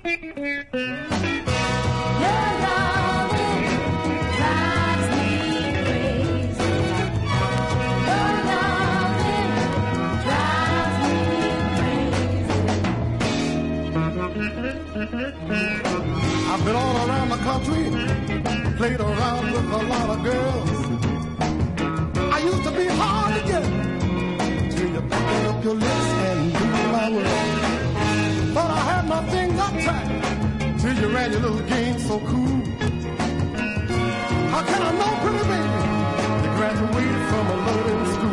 I've been all around the country, played around with a lot of girls. I used to be hard to get till you open up your lips and do my world. Thought I had my things uptight till you ran your little game so cool. How can I know, pretty baby, you graduated from a loading school?